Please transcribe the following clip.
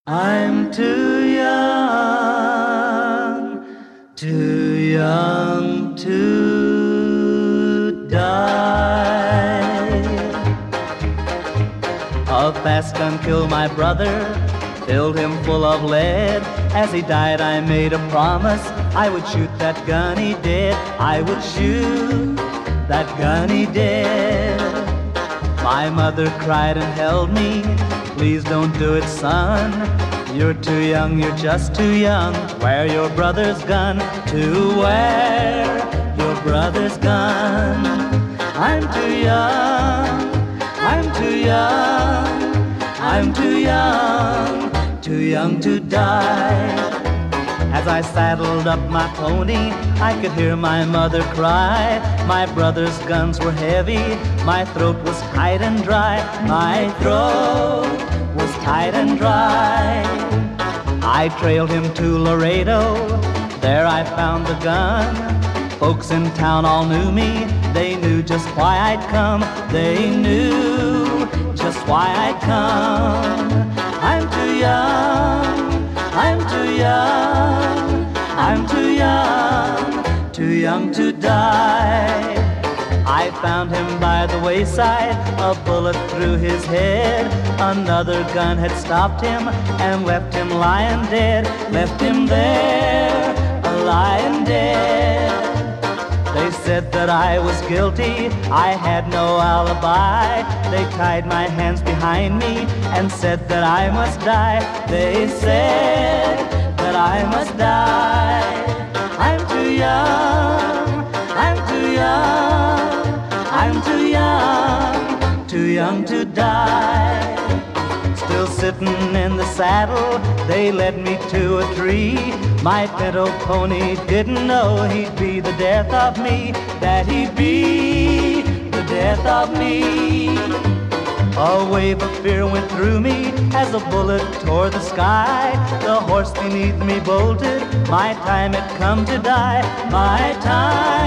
I'm too young to die. A fast gun killed my brother, filled him full of lead. As he died, I made a promise I would shoot that gun he did. I would shoot that gun he did. My mother cried and held me. Please don't do it, son. You're too young, you're just too young. Wear your brother's gun, to wear your brother's gun. I'm too young, I'm too young, I'm too young to die. As I saddled up my pony, I could hear my mother cry. My brother's guns were heavy, my throat was tight and dry. My throat was tight and dry. I trailed him to Laredo, there I found the gun. Folks in town all knew me, they knew just why I'd come. They knew just why I'd come. I'm too young, I'm too young, I'm too young to die. I found him by the wayside, a bullet through his head. Another gun had stopped him and left him lying dead. Left him there, lying dead. They said that I was guilty, I had no alibi. They tied my hands behind me and said that I must die. They said that I must die. I'm too young, I'm too young, I'm too young to die. Still sitting in the saddle, they led me to a tree. My pinto pony didn't know he'd be the death of me, that he'd be the death of me. A wave of fear went through me as a bullet tore the sky. The horse beneath me bolted, my time had come to die, my time